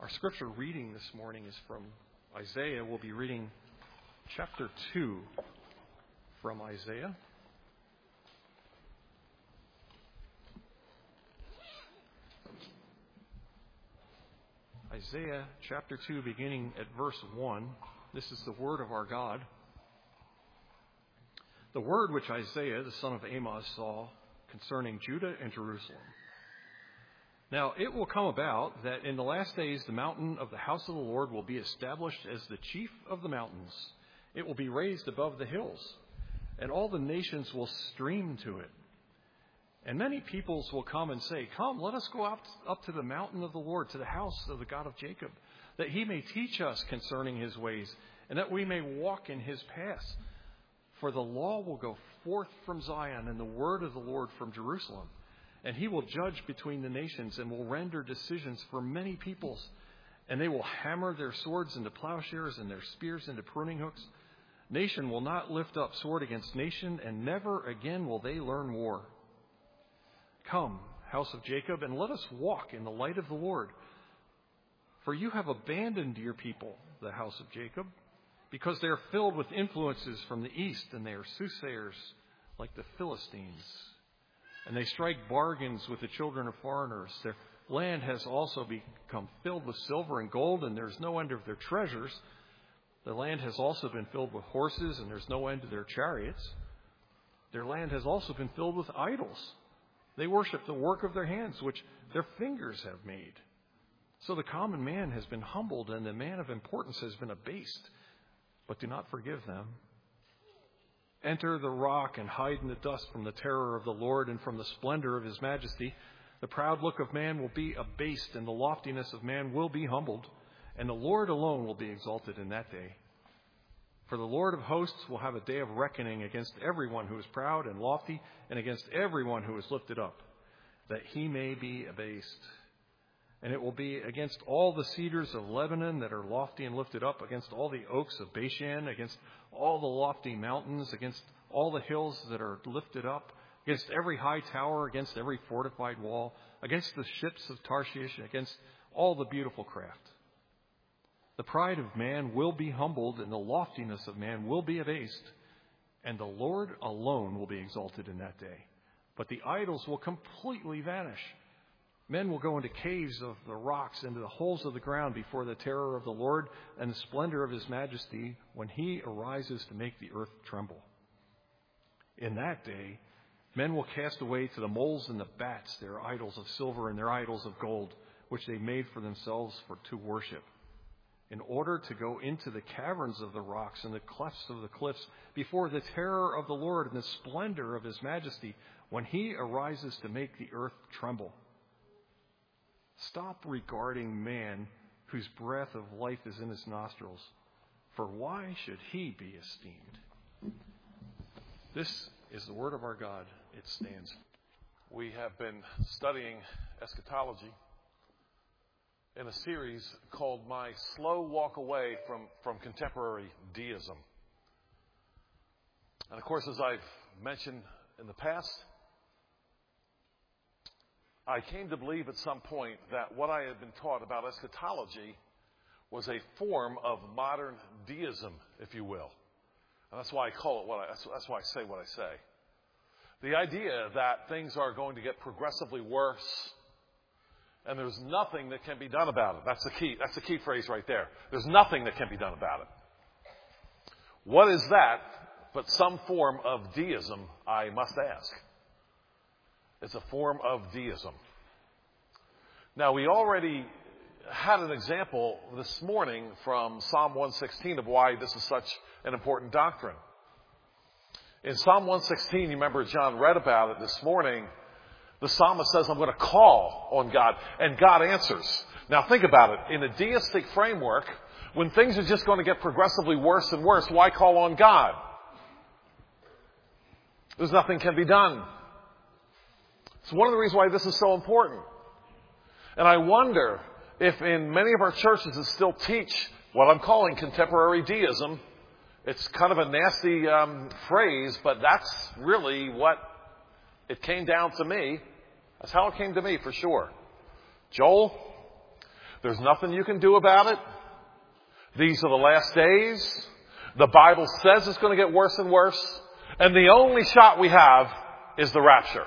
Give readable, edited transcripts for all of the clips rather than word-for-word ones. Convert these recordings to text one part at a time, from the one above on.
Our scripture reading this morning is from Isaiah. We'll be reading chapter 2 from Isaiah. Isaiah chapter 2, beginning at verse 1. This is the word of our God. The word which Isaiah, the son of Amoz, saw concerning Judah and Jerusalem. Now it will come about that in the last days the mountain of the house of the Lord will be established as the chief of the mountains. It will be raised above the hills, and all the nations will stream to it. And many peoples will come and say, "Come, let us go up to the mountain of the Lord, to the house of the God of Jacob, that he may teach us concerning his ways, and that we may walk in his paths. For the law will go forth from Zion, and the word of the Lord from Jerusalem. And he will judge between the nations, and will render decisions for many peoples. And they will hammer their swords into plowshares, and their spears into pruning hooks. Nation will not lift up sword against nation, and never again will they learn war. Come, house of Jacob, and let us walk in the light of the Lord. For you have abandoned your people, the house of Jacob, because they are filled with influences from the east, and they are soothsayers like the Philistines. And they strike bargains with the children of foreigners. Their land has also become filled with silver and gold, and there's no end of their treasures. The land has also been filled with horses, and there's no end to their chariots. Their land has also been filled with idols. They worship the work of their hands, which their fingers have made. So the common man has been humbled, and the man of importance has been abased. But do not forgive them. Enter the rock and hide in the dust from the terror of the Lord and from the splendor of his majesty. The proud look of man will be abased, and the loftiness of man will be humbled, and the Lord alone will be exalted in that day. For the Lord of hosts will have a day of reckoning against everyone who is proud and lofty, and against everyone who is lifted up, that he may be abased. And it will be against all the cedars of Lebanon that are lofty and lifted up, against all the oaks of Bashan, against all the lofty mountains, against all the hills that are lifted up, against every high tower, against every fortified wall, against the ships of Tarshish, against all the beautiful craft. The pride of man will be humbled, and the loftiness of man will be abased, and the Lord alone will be exalted in that day. But the idols will completely vanish. Men will go into caves of the rocks, into the holes of the ground before the terror of the Lord and the splendor of his majesty when he arises to make the earth tremble. In that day, men will cast away to the moles and the bats their idols of silver and their idols of gold, which they made for themselves to worship, in order to go into the caverns of the rocks and the clefts of the cliffs before the terror of the Lord and the splendor of his majesty when he arises to make the earth tremble. Stop regarding man whose breath of life is in his nostrils, for why should he be esteemed? This is the word of our God. It stands. We have been studying eschatology in a series called My Slow Walk Away from Contemporary Deism. And of course, as I've mentioned in the past, I came to believe at some point that what I had been taught about eschatology was a form of modern deism, if you will. And that's why I call it that's why I say what I say. The idea that things are going to get progressively worse and there's nothing that can be done about it. That's the key phrase right there. There's nothing that can be done about it. What is that but some form of deism, I must ask? It's a form of deism. Now, we already had an example this morning from Psalm 116 of why this is such an important doctrine. In Psalm 116, you remember John read about it this morning. The psalmist says, I'm going to call on God, and God answers. Now, think about it. In a deistic framework, when things are just going to get progressively worse and worse, why call on God? There's nothing can be done. It's one of the reasons why this is so important. And I wonder if in many of our churches that still teach what I'm calling contemporary deism, it's kind of a nasty phrase, but that's really what it came down to me. That's how it came to me for sure. Joel, There's nothing you can do about it. These are the last days. The Bible says it's going to get worse and worse. And the only shot we have is the rapture.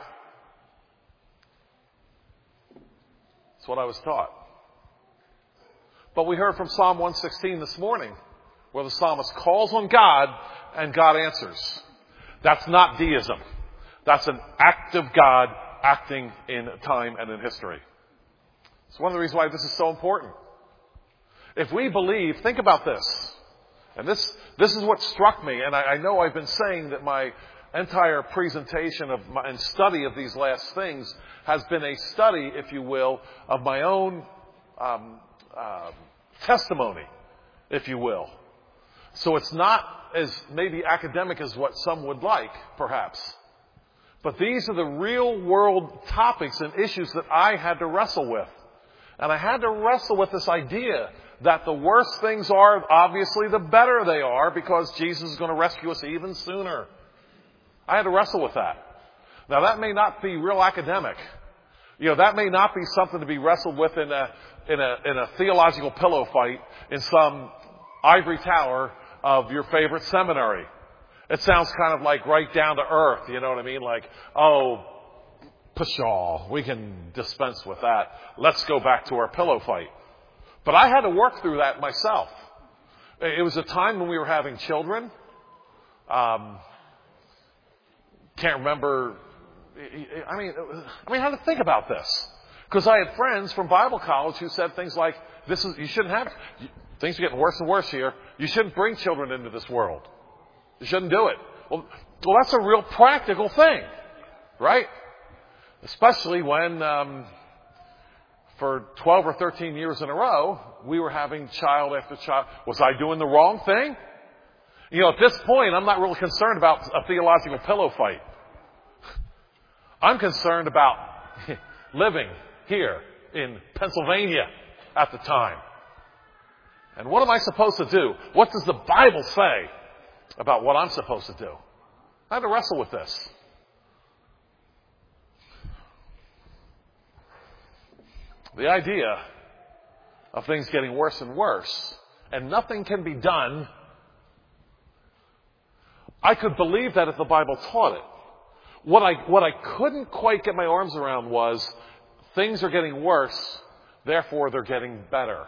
That's what I was taught. But we heard from Psalm 116 this morning, where the psalmist calls on God and God answers. That's not deism. That's an act of God acting in time and in history. It's one of the reasons why this is so important. If we believe, think about this. And this is what struck me. And I know I've been saying that my entire presentation and study of these last things has been a study, if you will, of my own testimony, if you will. So it's not as maybe academic as what some would like, perhaps. But these are the real world topics and issues that I had to wrestle with. And I had to wrestle with this idea that the worse things are, obviously, the better they are, because Jesus is going to rescue us even sooner. I had to wrestle with that. Now, that may not be real academic. That may not be something to be wrestled with in a theological pillow fight in some ivory tower of your favorite seminary. It sounds kind of like right down to earth, you know what I mean? Like, oh, pshaw, we can dispense with that. Let's go back to our pillow fight. But I had to work through that myself. It was a time when we were having children. Can't remember. I mean, I had to think about this. Because I had friends from Bible college who said things like, you shouldn't have, things are getting worse and worse here. You shouldn't bring children into this world. You shouldn't do it. Well, that's a real practical thing, right? Especially when, for 12 or 13 years in a row, we were having child after child. Was I doing the wrong thing? At this point, I'm not really concerned about a theological pillow fight. I'm concerned about living here in Pennsylvania at the time. And what am I supposed to do? What does the Bible say about what I'm supposed to do? I had to wrestle with this. The idea of things getting worse and worse, and nothing can be done. I could believe that if the Bible taught it. What I couldn't quite get my arms around was things are getting worse, therefore they're getting better.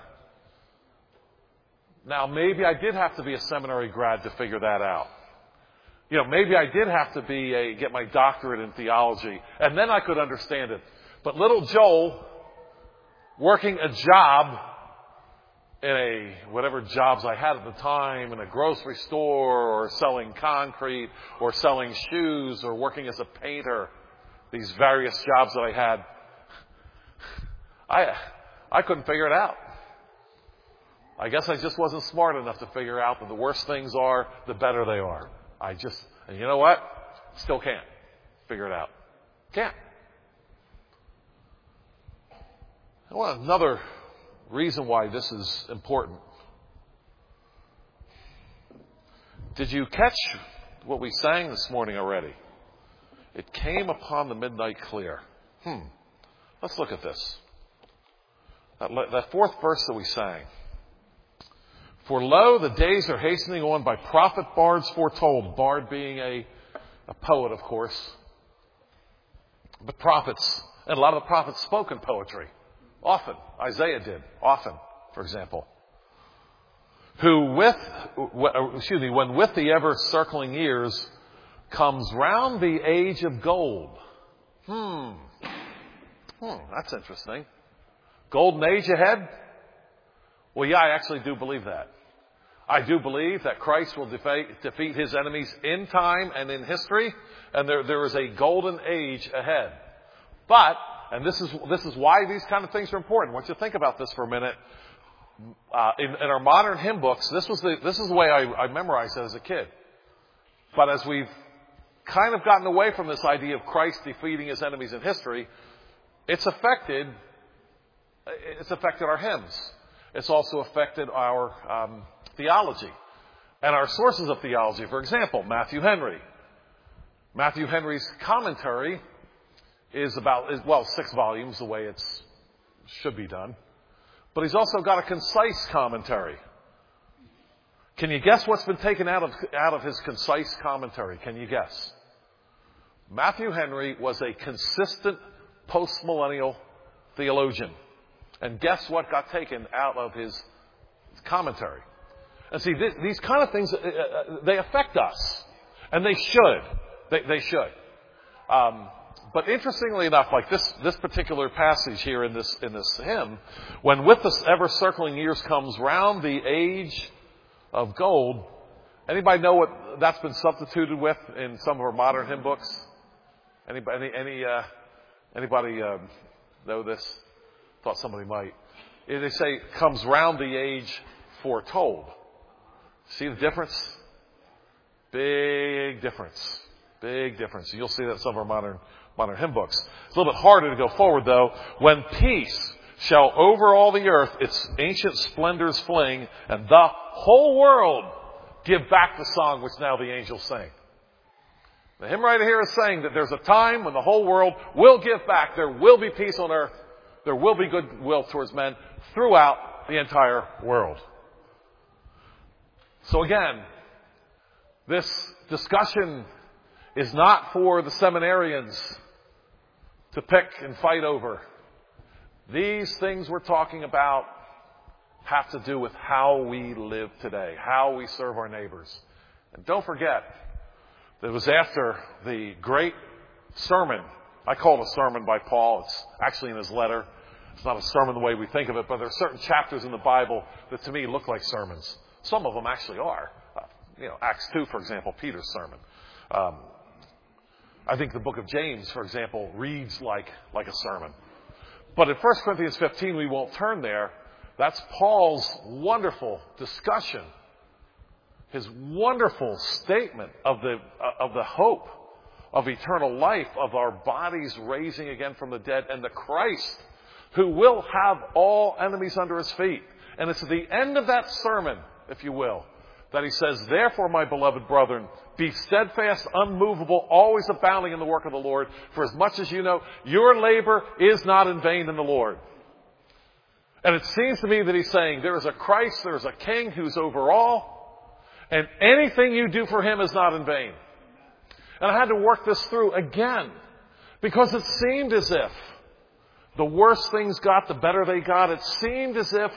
Now, maybe I did have to be a seminary grad to figure that out. Maybe I did have to get my doctorate in theology, and then I could understand it. But little Joel, working a job in whatever jobs I had at the time, in a grocery store, or selling concrete, or selling shoes, or working as a painter, these various jobs that I had, I couldn't figure it out. I guess I just wasn't smart enough to figure out that the worse things are, the better they are. And you know what? Still can't figure it out. Can't. Well, another reason why this is important. Did you catch what we sang this morning already? It came upon the midnight clear. Let's look at this. That fourth verse that we sang. For lo, the days are hastening on by prophet bards foretold. Bard being a poet, of course. But prophets, and a lot of the prophets spoke in poetry. Often. Isaiah did. Often, for example. When with the ever circling years comes round the age of gold. That's interesting. Golden age ahead? Well, yeah, I actually do believe that. I do believe that Christ will defeat his enemies in time and in history, and there is a golden age ahead. But, and this is why these kind of things are important. I want you to think about this for a minute. In our modern hymn books, this is the way I memorized it as a kid. But as we've kind of gotten away from this idea of Christ defeating his enemies in history, it's affected our hymns. It's also affected our theology and our sources of theology. For example, Matthew Henry. Matthew Henry's commentary is 6 volumes, the way it should be done. but he's also got a concise commentary. Can you guess what's been taken out of his concise commentary? Can you guess? Matthew Henry was a consistent postmillennial theologian. And guess what got taken out of his commentary? And see, these kind of things, they affect us. And they should. They should. But interestingly enough, like this particular passage here in this hymn, when with the ever circling years comes round the age of gold, anybody know what that's been substituted with in some of our modern hymn books? Anybody know this? Thought somebody might. They say comes round the age foretold. See the difference? Big difference. Big difference. You'll see that in some of our modern hymn books. It's a little bit harder to go forward though. When peace shall over all the earth its ancient splendors fling, and the whole world give back the song which now the angels sing. The hymn writer here is saying that there's a time when the whole world will give back. There will be peace on earth. There will be goodwill towards men throughout the entire world. So again, this discussion is not for the seminarians to pick and fight over. These things we're talking about have to do with how we live today, how we serve our neighbors. And don't forget, it was after the great sermon. I call it a sermon by Paul. It's actually in his letter. It's not a sermon the way we think of it, but there are certain chapters in the Bible that to me look like sermons. Some of them actually are. Acts 2, for example, Peter's sermon. I think the book of James, for example, reads like a sermon. But in 1 Corinthians 15, we won't turn there. That's Paul's wonderful discussion, his wonderful statement of the hope of eternal life, of our bodies raising again from the dead, and the Christ who will have all enemies under his feet. And it's at the end of that sermon, if you will, that he says, therefore, my beloved brethren, be steadfast, unmovable, always abounding in the work of the Lord, for as much as you know, your labor is not in vain in the Lord. And it seems to me that he's saying there is a Christ, there is a King who's over all, and anything you do for him is not in vain. And I had to work this through again, because it seemed as if the worse things got, the better they got. It seemed as if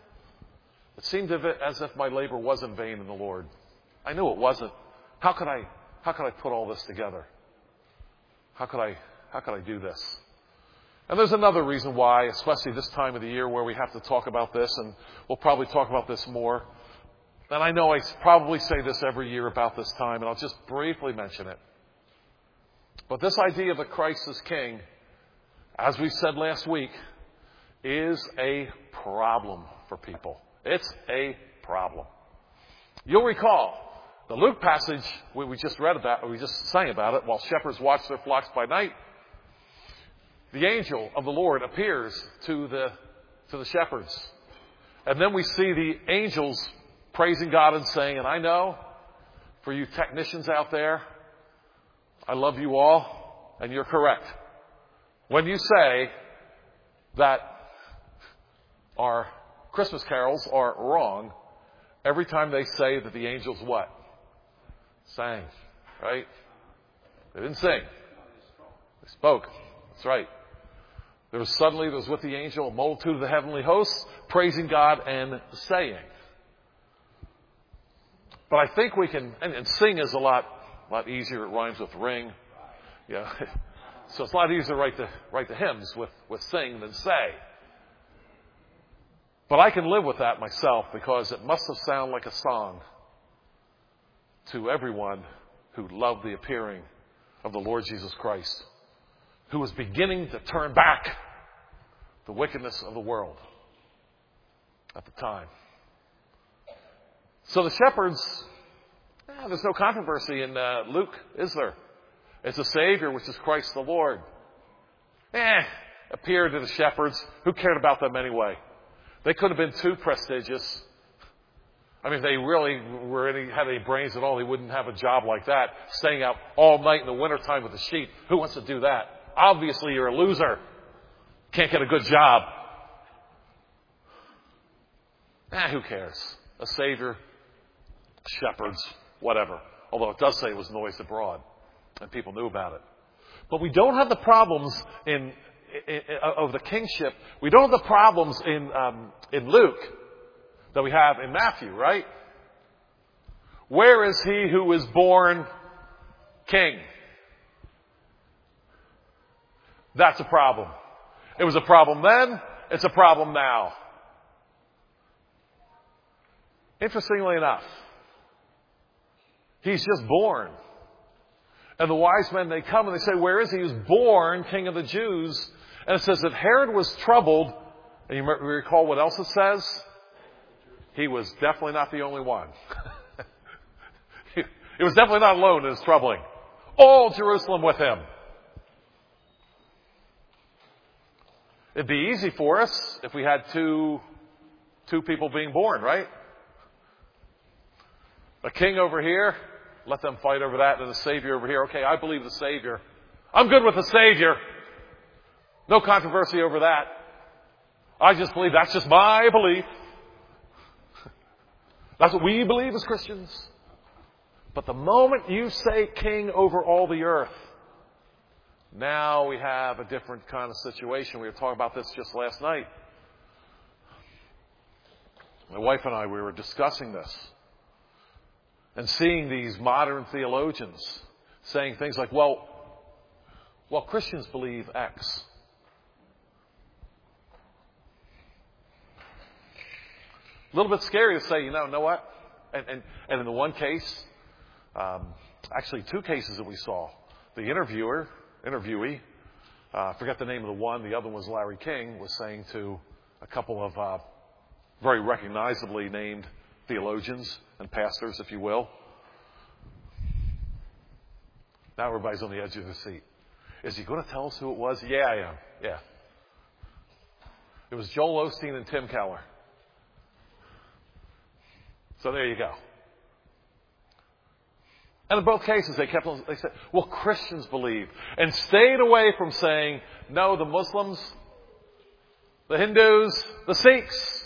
my labor was in vain in the Lord. I knew it wasn't. How could I put all this together? How could I do this? And there's another reason why, especially this time of the year where we have to talk about this, and we'll probably talk about this more. And I know I probably say this every year about this time, and I'll just briefly mention it. But this idea of the Christ as King, as we said last week, is a problem for people. It's a problem. You'll recall the Luke passage we just read about, or we just sang about it, while shepherds watch their flocks by night. The angel of the Lord appears to the shepherds. And then we see the angels praising God and saying, and I know, for you technicians out there, I love you all, and you're correct. When you say that our Christmas carols are wrong, every time they say that the angels what? Sang, right? They didn't sing. They spoke. That's right. There was with the angel a multitude of the heavenly hosts praising God and saying. But I think we can, and sing is a lot easier. It rhymes with ring. Yeah. So it's a lot easier to write the hymns with sing than say. But I can live with that myself because it must have sounded like a song to everyone who loved the appearing of the Lord Jesus Christ, who was beginning to turn back the wickedness of the world at the time. So the shepherds, there's no controversy in Luke, is there? It's a Savior, which is Christ the Lord. Appeared to the shepherds. Who cared about them anyway? They could have been too prestigious. I mean, if they really had any brains at all, they wouldn't have a job like that, staying out all night in the wintertime with the sheep. Who wants to do that? Obviously, you're a loser. Can't get a good job. Who cares? A Savior, shepherds, whatever. Although it does say it was noised abroad, and people knew about it. But we don't have the problems of the kingship. We don't have the problems in Luke that we have in Matthew, right? Where is he who is born king? That's a problem. It was a problem then. It's a problem now. Interestingly enough, he's just born. And the wise men, they come and they say, where is he? He was born King of the Jews. And it says that Herod was troubled. And you recall what else it says? He was definitely not the only one. He was definitely not alone in his troubling. All Jerusalem with him. It'd be easy for us if we had two people being born, right? A king over here, let them fight over that, and a Savior over here. Okay, I believe the Savior. I'm good with the Savior. No controversy over that. I just believe, that's just my belief. That's what we believe as Christians. But the moment you say king over all the earth, now we have a different kind of situation. We were talking about this just last night. My wife and I, we were discussing this. And seeing these modern theologians saying things like, well, Christians believe X. A little bit scary to say, you know what? And in the one case, actually two cases that we saw, the interviewee, I forget the name of the one, the other one was Larry King, was saying to a couple of very recognizably named theologians and pastors, if you will. Now everybody's on the edge of their seat. Is he going to tell us who it was? Yeah, I am. Yeah. It was Joel Osteen and Tim Keller. So there you go. And in both cases, they said, well, Christians believe. And stayed away from saying, no, the Muslims, the Hindus, the Sikhs,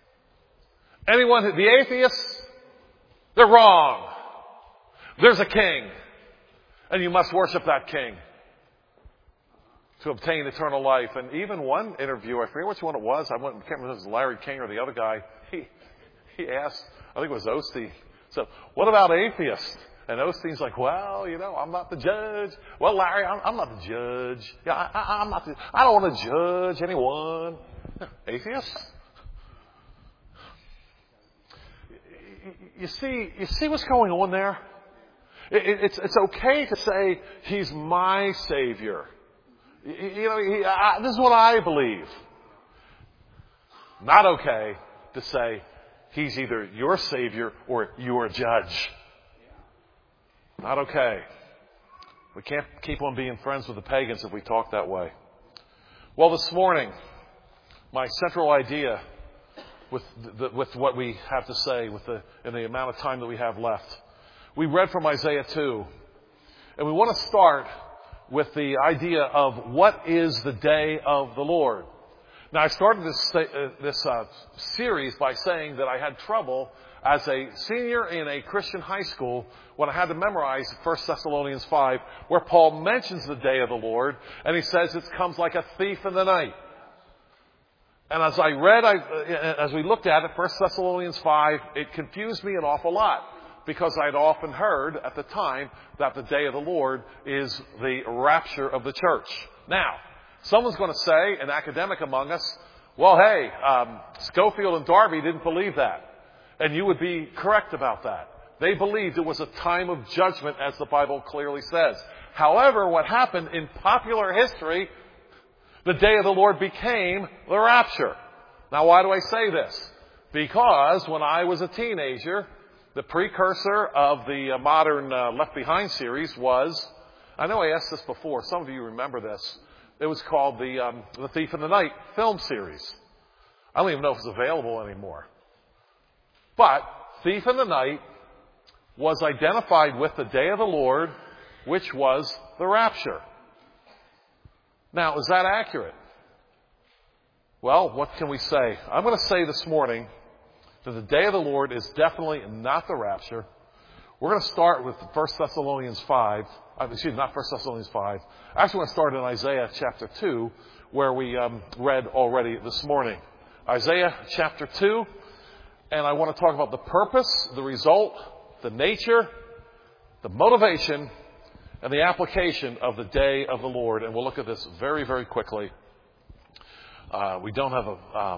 the atheists, they're wrong. There's a king. And you must worship that king to obtain eternal life. And even one interview, I forget which one it was. I can't remember if it was Larry King or the other guy. He asked, I think it was Osteen. So, what about atheists? And Osteen's like, well, I'm not the judge. Well, Larry, I'm not the judge. Yeah, I'm not. I don't want to judge anyone. Atheists? You see what's going on there? It's okay to say he's my Savior. This is what I believe. Not okay to say he's either your Savior or your judge. Not okay. We can't keep on being friends with the pagans if we talk that way. Well, this morning, my central idea with what we have to say in the amount of time that we have left. We read from Isaiah 2, and we want to start with the idea of what is the day of the Lord. Now, I started this series by saying that I had trouble as a senior in a Christian high school when I had to memorize 1 Thessalonians 5, where Paul mentions the day of the Lord, and he says it comes like a thief in the night. And as I read, as we looked at it, 1 Thessalonians 5, it confused me an awful lot, because I'd often heard at the time that the day of the Lord is the rapture of the church. Now, someone's going to say, an academic among us, well, hey, Schofield and Darby didn't believe that. And you would be correct about that. They believed it was a time of judgment, as the Bible clearly says. However, what happened in popular history, the day of the Lord became the rapture. Now, why do I say this? Because when I was a teenager, the precursor of the modern Left Behind series was, I know I asked this before, some of you remember this, it was called the Thief in the Night film series. I don't even know if it's available anymore. But Thief in the Night was identified with the day of the Lord, which was the rapture. Now, is that accurate? Well, what can we say? I'm going to say this morning that the day of the Lord is definitely not the rapture. We're going to start with 1 Thessalonians 5. Not 1 Thessalonians 5. I actually want to start in Isaiah chapter 2, where we read already this morning. Isaiah chapter 2, and I want to talk about the purpose, the result, the nature, the motivation, and the application of the day of the Lord. And we'll look at this very, very quickly. We don't have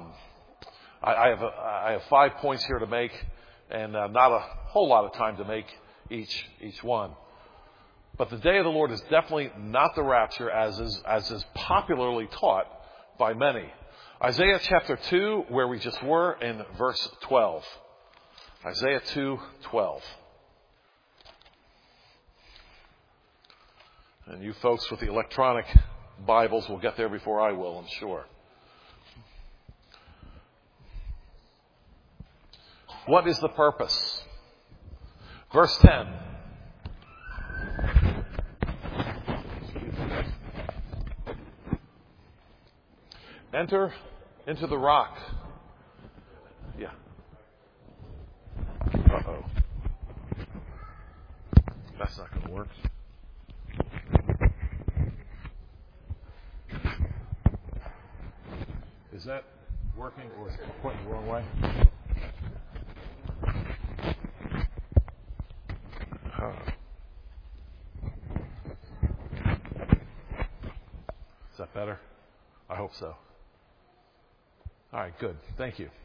I have 5 points here to make, and not a whole lot of time to make each one. But the day of the Lord is definitely not the rapture, as is popularly taught by many. Isaiah chapter 2, where we just were, in verse 12. Isaiah 2:12. And you folks with the electronic Bibles will get there before I will, I'm sure. What is the purpose? Verse 10. Enter into the rock. Yeah. Uh-oh. That's not going to work. Is that working, or is it pointing the wrong way? Is that better? I hope so. All right, good. Thank you.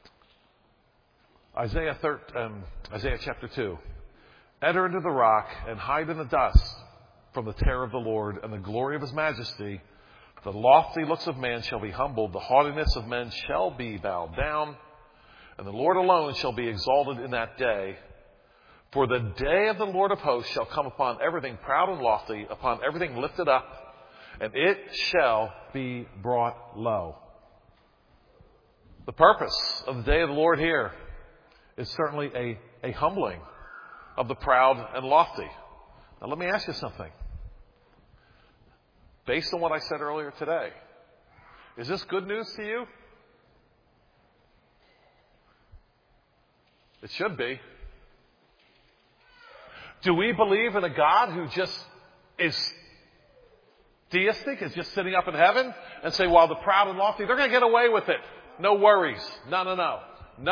Isaiah chapter 2. Enter into the rock and hide in the dust from the terror of the Lord and the glory of his majesty. The lofty looks of man shall be humbled. The haughtiness of men shall be bowed down. And the Lord alone shall be exalted in that day. For the day of the Lord of hosts shall come upon everything proud and lofty, upon everything lifted up, and it shall be brought low. The purpose of the day of the Lord here is certainly a humbling of the proud and lofty. Now let me ask you something. Based on what I said earlier today, is this good news to you? It should be. Do we believe in a God who just is theistic, is just sitting up in heaven and say, well, the proud and lofty, they're going to get away with it. No worries. No.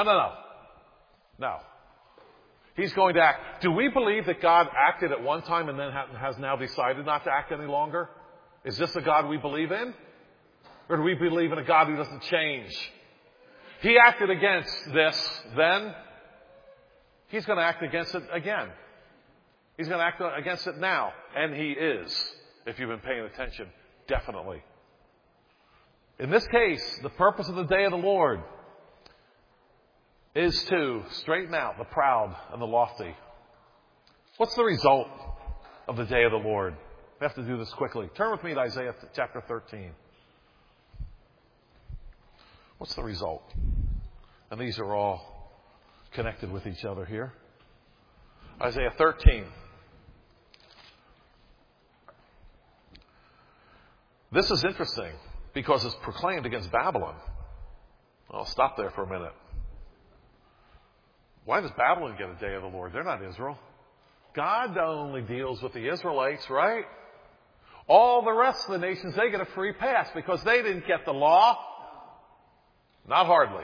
He's going to act. Do we believe that God acted at one time and then has now decided not to act any longer? Is this the God we believe in? Or do we believe in a God who doesn't change? He acted against this then. He's going to act against it again. He's going to act against it now. And he is, if you've been paying attention, definitely. In this case, the purpose of the day of the Lord is to straighten out the proud and the lofty. What's the result of the day of the Lord? We have to do this quickly. Turn with me to Isaiah chapter 13. What's the result? And these are all connected with each other here. Isaiah 13. This is interesting because it's proclaimed against Babylon. I'll stop there for a minute. Why does Babylon get a day of the Lord? They're not Israel. God only deals with the Israelites, right? All the rest of the nations, they get a free pass because they didn't get the law. Not hardly.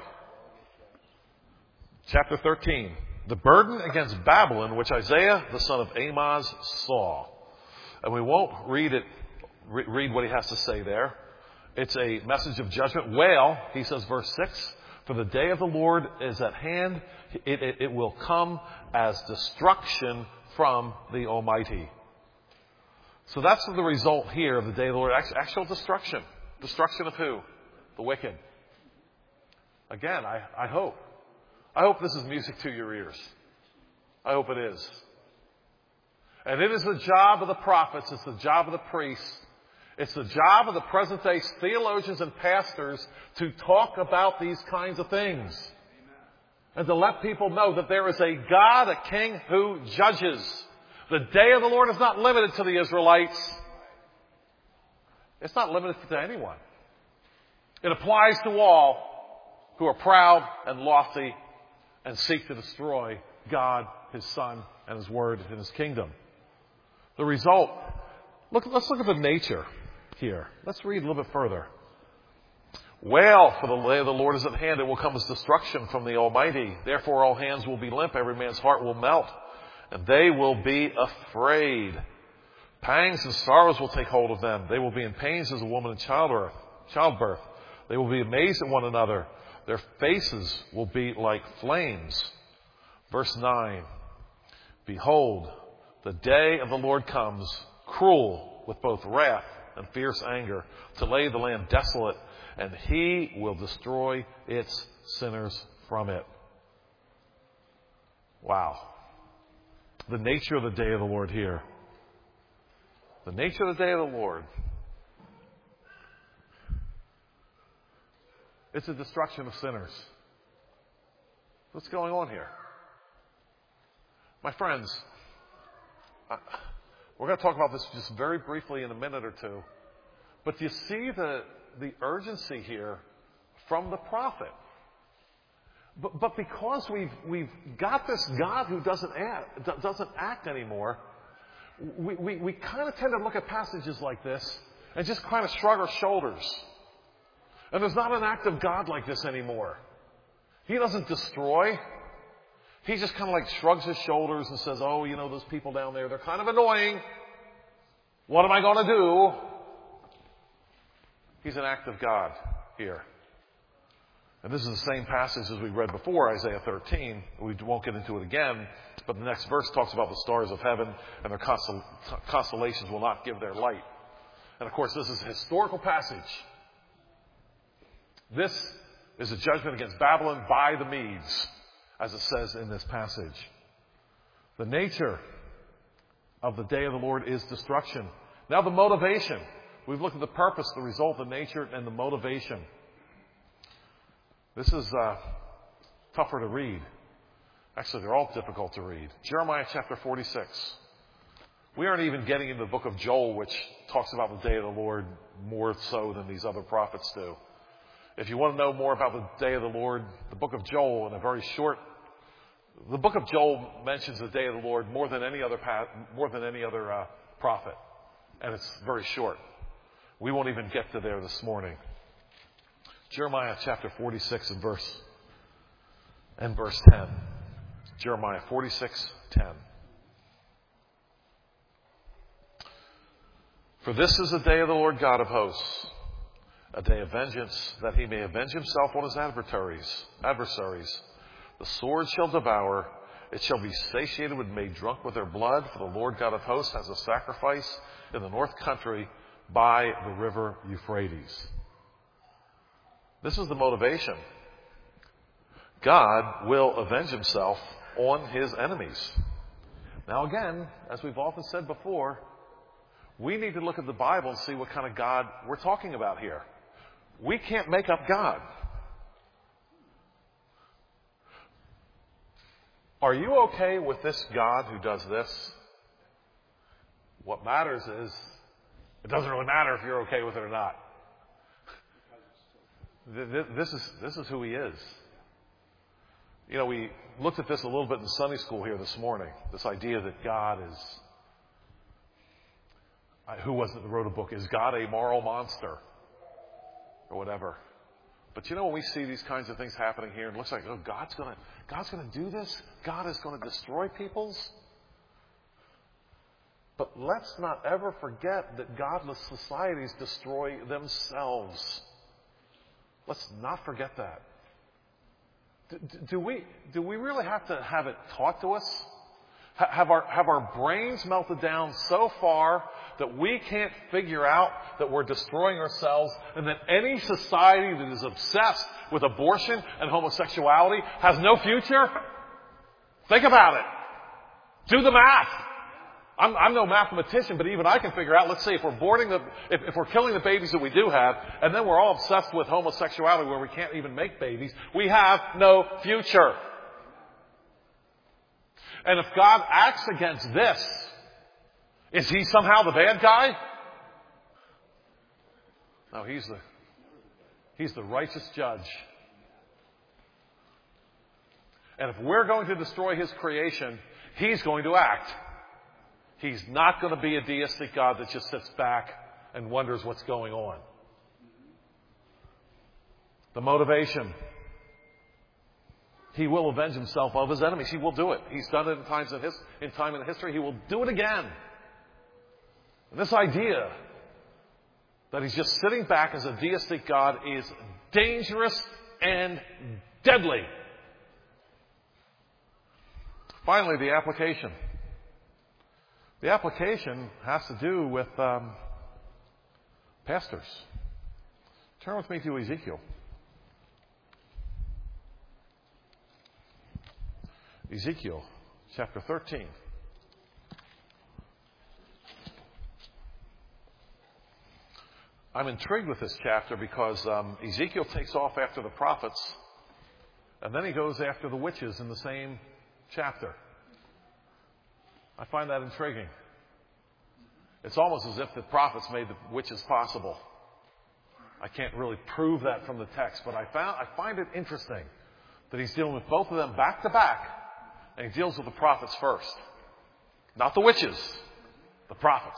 Chapter 13. The burden against Babylon, which Isaiah, the son of Amoz, saw. And we won't read what he has to say there. It's a message of judgment. Wail, he says, verse 6, for the day of the Lord is at hand. It will come as destruction from the Almighty. So that's the result here of the day of the Lord. Actual destruction. Destruction of who? The wicked. Again, I hope this is music to your ears. I hope it is. And it is the job of the prophets. It's the job of the priests. It's the job of the present day theologians and pastors to talk about these kinds of things. And to let people know that there is a God, a king who judges. The day of the Lord is not limited to the Israelites. It's not limited to anyone. It applies to all who are proud and lofty and seek to destroy God, His Son, and His Word and His kingdom. The result, let's look at the nature here. Let's read a little bit further. Wail, for the day of the Lord is at hand. It will come as destruction from the Almighty. Therefore all hands will be limp, every man's heart will melt, and they will be afraid. Pangs and sorrows will take hold of them. They will be in pains as a woman in childbirth. They will be amazed at one another. Their faces will be like flames. Verse 9. Behold, the day of the Lord comes, cruel with both wrath and fierce anger, to lay the land desolate, and He will destroy its sinners from it. Wow. The nature of the day of the Lord here. The nature of the day of the Lord. It's a destruction of sinners. What's going on here? My friends, we're going to talk about this just very briefly in a minute or two. But do you see the urgency here from the prophet? But because we've got this God who doesn't act anymore, we kind of tend to look at passages like this and just kind of shrug our shoulders. And there's not an act of God like this anymore. He doesn't destroy. He just kind of like shrugs his shoulders and says, oh, you know, those people down there, they're kind of annoying. What am I going to do? He's an act of God here. And this is the same passage as we read before, Isaiah 13. We won't get into it again, but the next verse talks about the stars of heaven and their constellations will not give their light. And of course, this is a historical passage. This is a judgment against Babylon by the Medes, as it says in this passage. The nature of the day of the Lord is destruction. Now the motivation. We've looked at the purpose, the result, the nature, and the motivation. This is tougher to read. Actually, they're all difficult to read. Jeremiah chapter 46. We aren't even getting into the book of Joel, which talks about the day of the Lord more so than these other prophets do. If you want to know more about the day of the Lord, the book of Joel, the book of Joel mentions the day of the Lord more than any other prophet, and it's very short. We won't even get to there this morning. Jeremiah chapter 46 and verse 10. Jeremiah 46:10. For this is the day of the Lord God of hosts, a day of vengeance, that He may avenge Himself on His adversaries. The sword shall devour, it shall be satiated and made drunk with their blood, for the Lord God of hosts has a sacrifice in the north country by the river Euphrates. This is the motivation. God will avenge Himself on His enemies. Now again, as we've often said before, we need to look at the Bible and see what kind of God we're talking about here. We can't make up God. Are you okay with this God who does this? What matters is, it doesn't really matter if you're okay with it or not. This is who He is. You know, we looked at this a little bit in Sunday school here this morning. This idea that God is, who was it that wrote a book? Is God a moral monster? Or whatever. But you know, when we see these kinds of things happening here, it looks like, oh, God's going to do this? God is going to destroy peoples? But let's not ever forget that godless societies destroy themselves. Let's not forget that. Do we really have to have it taught to us? Have our brains melted down so far that we can't figure out that we're destroying ourselves, and that any society that is obsessed with abortion and homosexuality has no future? Think about it. Do the math. I'm no mathematician, but even I can figure out, let's say if we're killing the babies that we do have, and then we're all obsessed with homosexuality where we can't even make babies, we have no future. And if God acts against this, is He somehow the bad guy? No, He's the righteous judge. And if we're going to destroy his creation, he's going to act. He's not going to be a deistic God that just sits back and wonders what's going on. The motivation. He will avenge himself of his enemies. He will do it. He's done it in time in history. He will do it again. And this idea that he's just sitting back as a deistic God is dangerous and deadly. Finally, the application. The application has to do with pastors. Turn with me to Ezekiel. Ezekiel chapter 13. I'm intrigued with this chapter because Ezekiel takes off after the prophets, and then he goes after the witches in the same chapter. I find that intriguing. It's almost as if the prophets made the witches possible. I can't really prove that from the text, but I find it interesting that he's dealing with both of them back to back, and he deals with the prophets first. Not the witches, the prophets.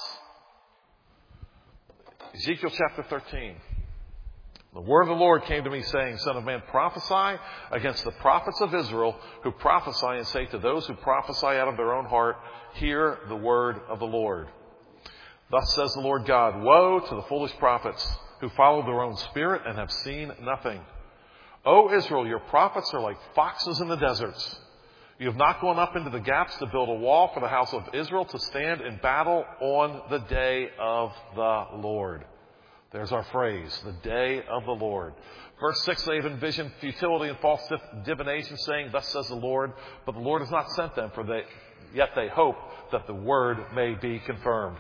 Ezekiel chapter 13. The word of the Lord came to me saying, Son of man, prophesy against the prophets of Israel who prophesy, and say to those who prophesy out of their own heart, hear the word of the Lord. Thus says the Lord God, woe to the foolish prophets who follow their own spirit and have seen nothing. O Israel, your prophets are like foxes in the deserts. You have not gone up into the gaps to build a wall for the house of Israel to stand in battle on the day of the Lord. There's our phrase, the day of the Lord. Verse 6, they've envisioned futility and false divination, saying, thus says the Lord, but the Lord has not sent them, yet they hope that the word may be confirmed.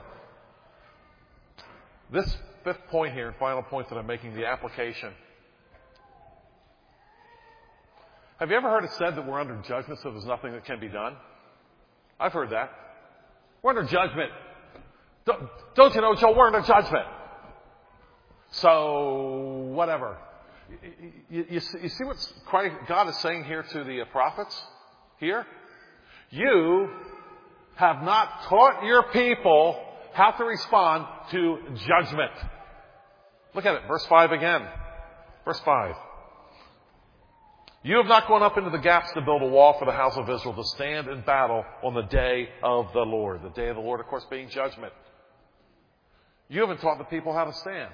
This fifth point here, and final point that I'm making, the application. Have you ever heard it said that we're under judgment, so there's nothing that can be done? I've heard that. We're under judgment. Don't you know, Joe, we're under judgment. So, whatever. You see what God is saying here to the prophets? Here? You have not taught your people how to respond to judgment. Look at it. Verse 5 again. Verse 5. You have not gone up into the gaps to build a wall for the house of Israel to stand in battle on the day of the Lord. The day of the Lord, of course, being judgment. You haven't taught the people how to stand.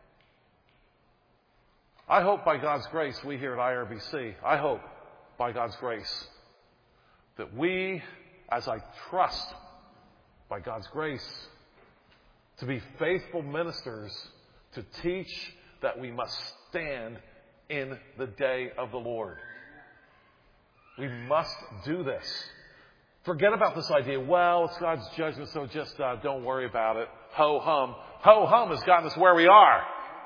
I hope by God's grace, we here at IRBC, I hope by God's grace that we, as I trust by God's grace, to be faithful ministers to teach that we must stand in the day of the Lord. We must do this. Forget about this idea, well, it's God's judgment, so just don't worry about it. Ho-hum. Ho-hum has gotten us where we are.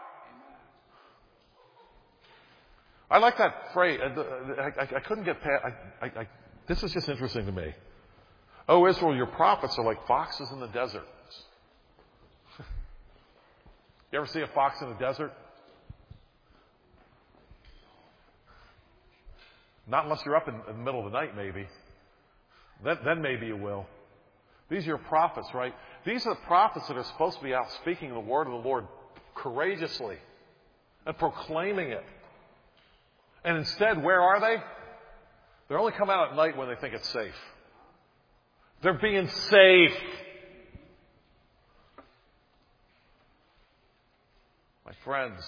I like that phrase. I couldn't get past. This is just interesting to me. Oh, Israel, your prophets are like foxes in the desert. You ever see a fox in the desert? Not unless you're up in the middle of the night, maybe. Then maybe you will. These are your prophets, right? These are the prophets that are supposed to be out speaking the word of the Lord courageously and proclaiming it. And instead, where are they? They're only come out at night when they think it's safe. They're being safe. My friends,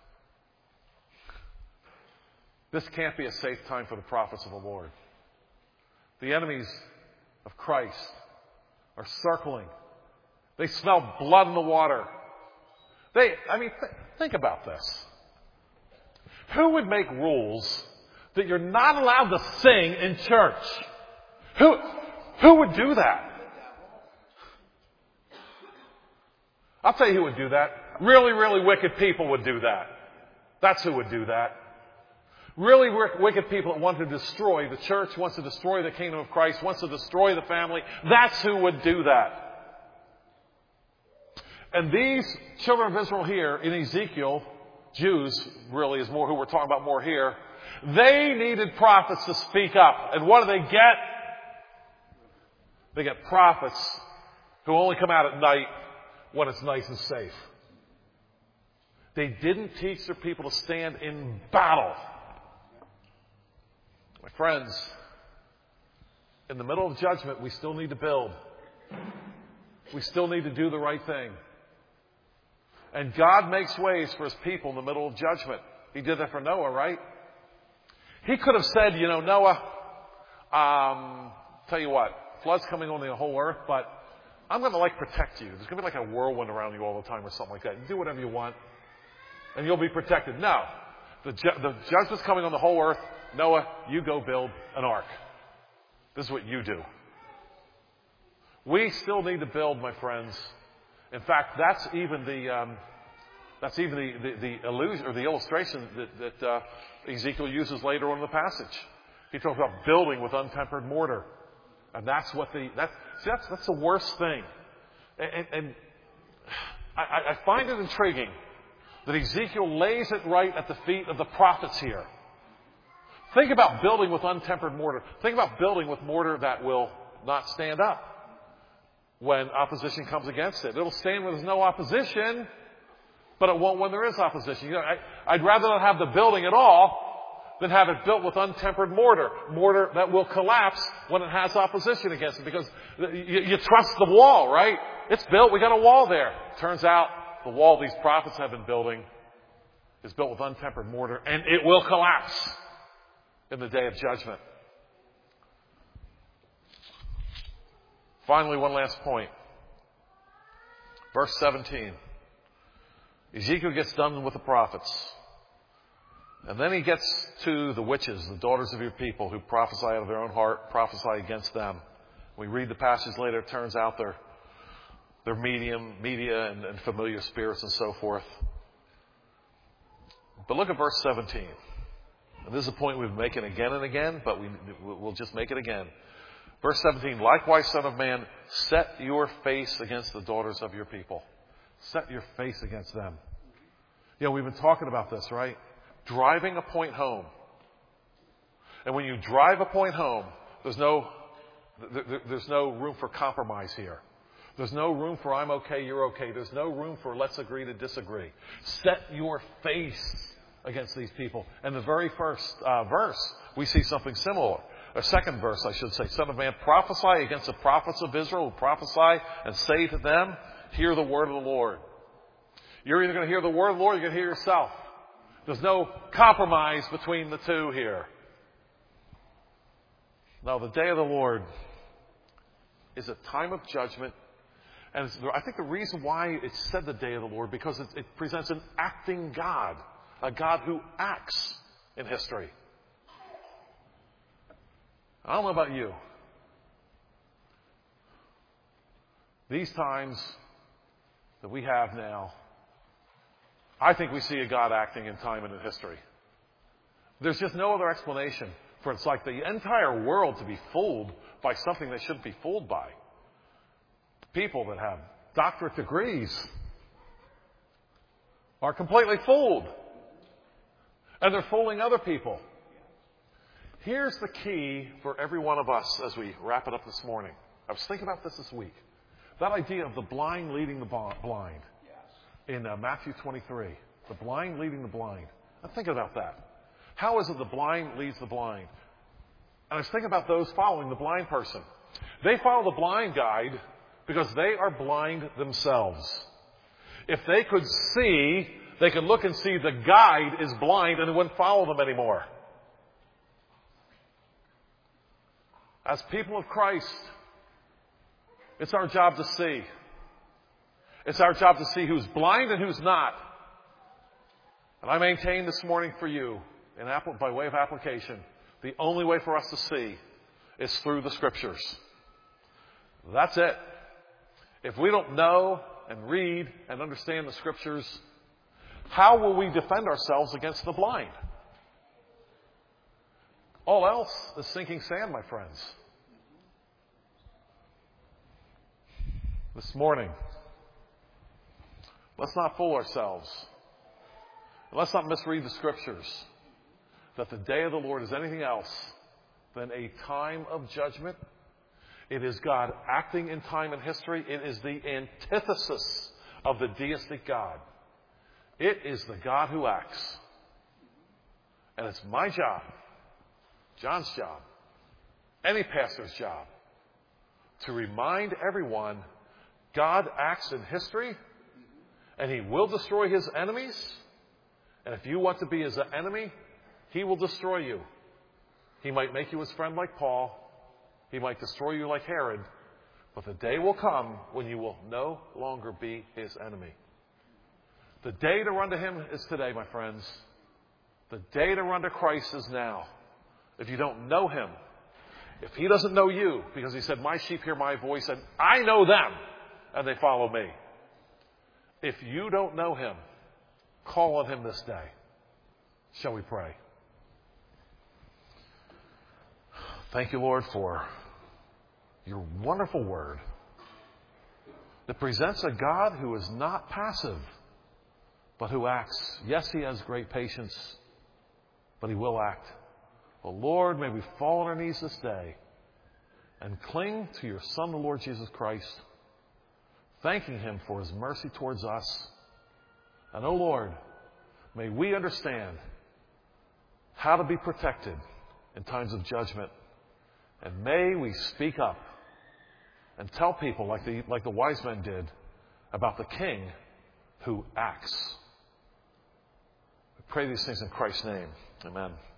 this can't be a safe time for the prophets of the Lord. The enemies of Christ are circling. They smell blood in the water. Think about this. Who would make rules that you're not allowed to sing in church? Who would do that? I'll tell you who would do that. Really, really wicked people would do that. That's who would do that. Really wicked people that want to destroy the church, wants to destroy the kingdom of Christ, wants to destroy the family. That's who would do that. And these children of Israel here in Ezekiel, Jews really is more who we're talking about more here, They needed prophets to speak up. And what do they get? They get prophets who only come out at night when it's nice and safe. They didn't teach their people to stand in battle. My friends, in the middle of judgment, we still need to build. We still need to do the right thing. And God makes ways for His people in the middle of judgment. He did that for Noah, right? He could have said, Noah, tell you what, flood's coming on the whole earth, but I'm going to protect you. There's going to be a whirlwind around you all the time or something like that. You do whatever you want, and you'll be protected. No. The judgment's coming on the whole earth. Noah, you go build an ark. This is what you do. We still need to build, my friends. In fact, that's even the illusion or the illustration that Ezekiel uses later on in the passage. He talks about building with untempered mortar, and that's the worst thing. And I find it intriguing that Ezekiel lays it right at the feet of the prophets here. Think about building with untempered mortar. Think about building with mortar that will not stand up when opposition comes against it. It'll stand when there's no opposition, but it won't when there is opposition. I'd rather not have the building at all than have it built with untempered mortar that will collapse when it has opposition against it, because you trust the wall, right? It's built. We got a wall there. Turns out the wall these prophets have been building is built with untempered mortar, and it will collapse in the day of judgment. Finally, one last point. Verse 17. Ezekiel gets done with the prophets. And then he gets to the witches, the daughters of your people, who prophesy out of their own heart, prophesy against them. We read the passage later. It turns out they're media and familiar spirits and so forth. But look at verse 17. And this is a point we've been making again and again, but we'll just make it again. Verse 17, likewise, Son of Man, set your face against the daughters of your people. Set your face against them. We've been talking about this, right? Driving a point home. And when you drive a point home, there's no room for compromise here. There's no room for I'm okay, you're okay. There's no room for let's agree to disagree. Set your face against these people. And the very first verse, we see something similar. A second verse, I should say. Son of man, prophesy against the prophets of Israel who prophesy and say to them, hear the word of the Lord. You're either going to hear the word of the Lord or you're going to hear yourself. There's no compromise between the two here. Now, the day of the Lord is a time of judgment. And I think the reason why it's said the day of the Lord, because it presents an acting God. A God who acts in history. I don't know about you. These times that we have now, I think we see a God acting in time and in history. There's just no other explanation for it's like the entire world to be fooled by something they shouldn't be fooled by. People that have doctorate degrees are completely fooled. And they're fooling other people. Here's the key for every one of us as we wrap it up this morning. I was thinking about this week. That idea of the blind leading the blind. In Matthew 23. The blind leading the blind. I'm thinking about that. How is it the blind leads the blind? And I was thinking about those following the blind person. They follow the blind guide because they are blind themselves. If they could see, they could look and see the guide is blind and they wouldn't follow them anymore. As people of Christ, it's our job to see. It's our job to see who's blind and who's not. And I maintain this morning for you, by way of application, the only way for us to see is through the Scriptures. That's it. If we don't know and read and understand the Scriptures, how will we defend ourselves against the blind? All else is sinking sand, my friends. This morning, let's not fool ourselves. Let's not misread the Scriptures. that the day of the Lord is anything else than a time of judgment. It is God acting in time and history. It is the antithesis of the deistic God. It is the God who acts. And it's my job, John's job, any pastor's job, to remind everyone God acts in history, and He will destroy His enemies. And if you want to be His enemy, He will destroy you. He might make you His friend like Paul. He might destroy you like Herod. But the day will come when you will no longer be His enemy. The day to run to Him is today, my friends. The day to run to Christ is now. If you don't know Him, if He doesn't know you, because He said, my sheep hear my voice, and I know them, and they follow me. If you don't know Him, call on Him this day. Shall we pray? Thank you, Lord, for your wonderful word that presents a God who is not passive, but who acts. Yes, He has great patience, but He will act. Well, Lord, may we fall on our knees this day and cling to your Son, the Lord Jesus Christ, thanking Him for His mercy towards us. And, oh Lord, may we understand how to be protected in times of judgment. And may we speak up and tell people, like the wise men did, about the King who acts. We pray these things in Christ's name. Amen.